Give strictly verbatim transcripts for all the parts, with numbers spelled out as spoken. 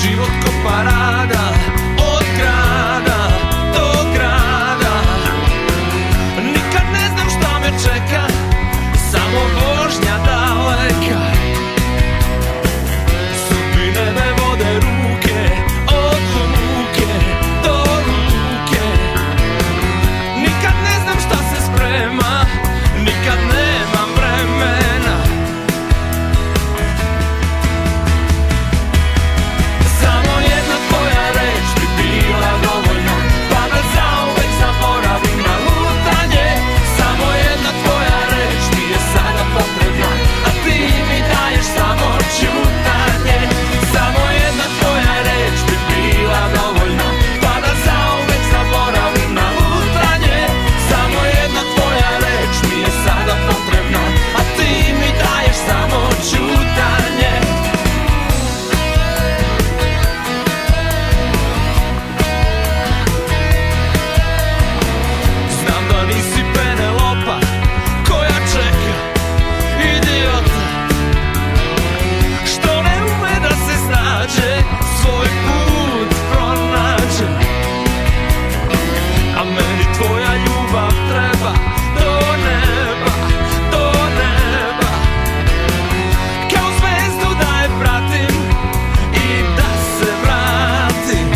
život ko parada, od grada do grada. Nikad ne znam šta me čeka, samo vožnja daleka. Sudbine me vode ruke, od luke do luke. Nikad ne znam šta se sprema, nikad nemam vremena. Samo jedna tvoja reč bi bila dovoljna, pa da zauvek zaboravim na lutanje. Samo jedna tvoja reč mi je sada potrebna, a ti mi daješ samo ćutanje. Samo jedna tvoja reč bi bila dovoljna, pa da zauvek zaboravim na lutanje. Samo jedna tvoja reč mi je sada potrebna, a ti mi daješ samo ćutanje. Znam da nisi Penelopa koja čeka idiota, što ne ume da se snađe, svoj put pronađe. A meni tvoja ljubav treba do neba, do neba. Kao zvezdu da je pratim i da se vratim.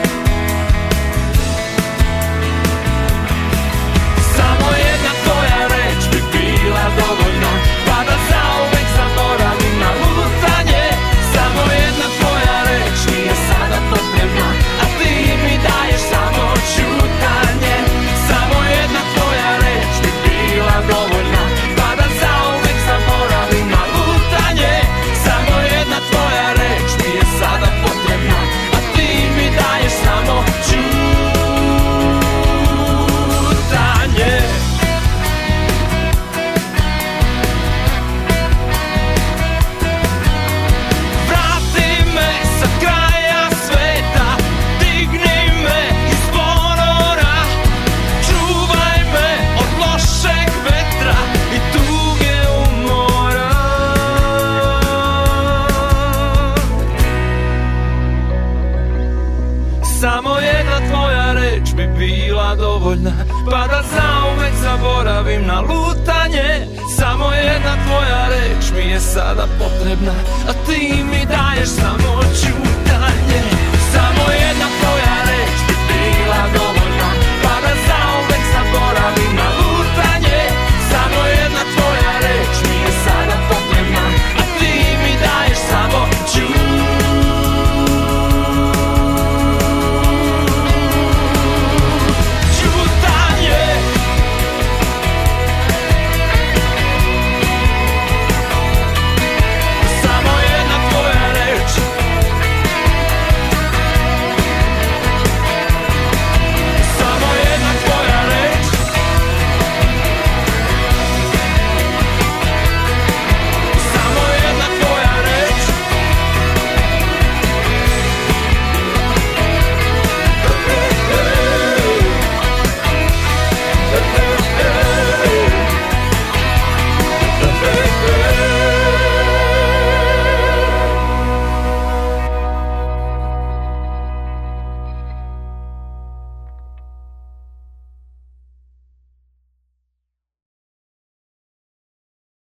Samo jedna tvoja reč bi bila dovoljna, pa da zauvek zaboravim na lutanje. Samo jedna tvoja reč mi je sada potrebna, a ti mi daješ samo ćutanje. Samo jedna tvoja reč bi bila dovoljna, pa da zauvek zaboravim na lutanje. Samo jedna tvoja reč mi je sada potrebna, a ti mi daješ samo ćutanje. Vrati me sa kraja sveta, digni me iz ponora, čuvaj me od lošeg vetra i tuge umora. Samo jedna tvoja reč bi bila dovoljna, pa da zauvek zaboravim na lutanje. Samo jedna tvoja reč mi je sada potrebna, a ti mi daješ samo ćutanje.